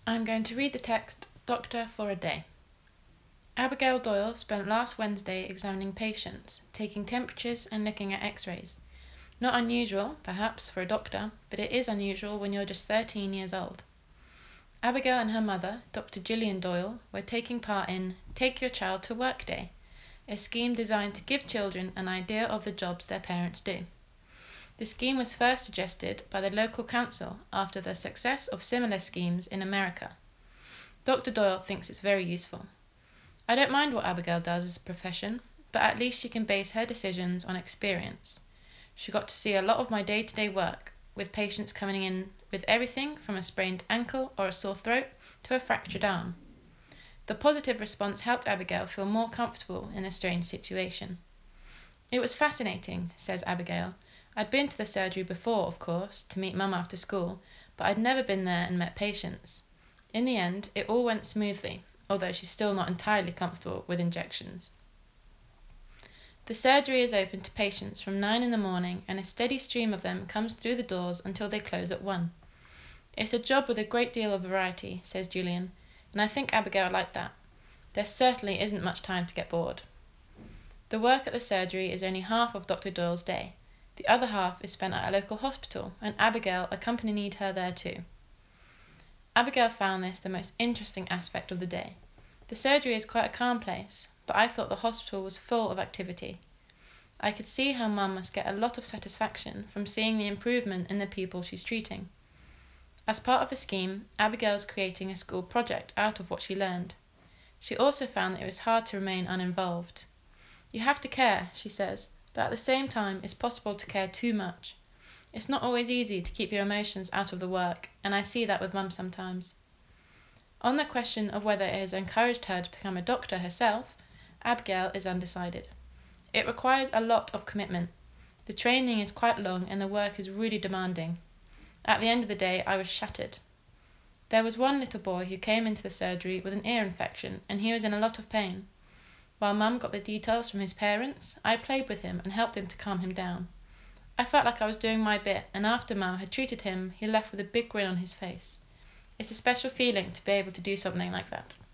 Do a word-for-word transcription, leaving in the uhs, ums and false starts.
I'm going to read the text, Doctor for a Day. Abigail Doyle spent last Wednesday examining patients, taking temperatures and looking at x-rays. Not unusual, perhaps, for a doctor, but it is unusual when you're just thirteen years old. Abigail and her mother, Doctor Gillian Doyle, were taking part in Take Your Child to Work Day, a scheme designed to give children an idea of the jobs their parents do. The scheme was first suggested by the local council after the success of similar schemes in America. Doctor Doyle thinks it's very useful. I don't mind what Abigail does as a profession, but at least she can base her decisions on experience. She got to see a lot of my day-to-day work, with patients coming in with everything from a sprained ankle or a sore throat to a fractured arm. The positive response helped Abigail feel more comfortable in a strange situation. It was fascinating, says Abigail. I'd been to the surgery before, of course, to meet Mum after school, but I'd never been there and met patients. In the end, it all went smoothly, although she's still not entirely comfortable with injections. The surgery is open to patients from nine in the morning, and a steady stream of them comes through the doors until they close at one. It's a job with a great deal of variety, says Julian, and I think Abigail liked that. There certainly isn't much time to get bored. The work at the surgery is only half of Doctor Doyle's day. The other half is spent at a local hospital, and Abigail accompanied her there too. Abigail found this the most interesting aspect of the day. The surgery is quite a calm place, but I thought the hospital was full of activity. I could see how Mum must get a lot of satisfaction from seeing the improvement in the people she's treating. As part of the scheme, Abigail's creating a school project out of what she learned. She also found that it was hard to remain uninvolved. You have to care, she says, but at the same time it's possible to care too much. It's not always easy to keep your emotions out of the work, and I see that with Mum sometimes. On the question of whether it has encouraged her to become a doctor herself, Abigail is undecided. It requires a lot of commitment. The training is quite long and the work is really demanding. At the end of the day, I was shattered. There was one little boy who came into the surgery with an ear infection, and he was in a lot of pain. While Mum got the details from his parents, I played with him and helped him to calm him down. I felt like I was doing my bit, and after Mum had treated him, he left with a big grin on his face. It's a special feeling to be able to do something like that.